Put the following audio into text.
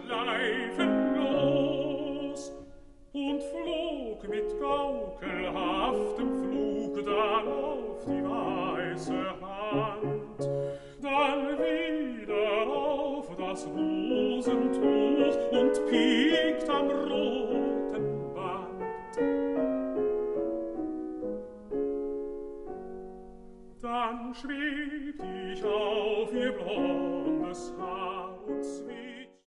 Schleifen los und flog mit gaukelhaftem Flug dann auf die weiße Hand, dann wieder auf das Rosentuch und piekt am roten Band. Dann schwebt ich auf ihr blondes Haar,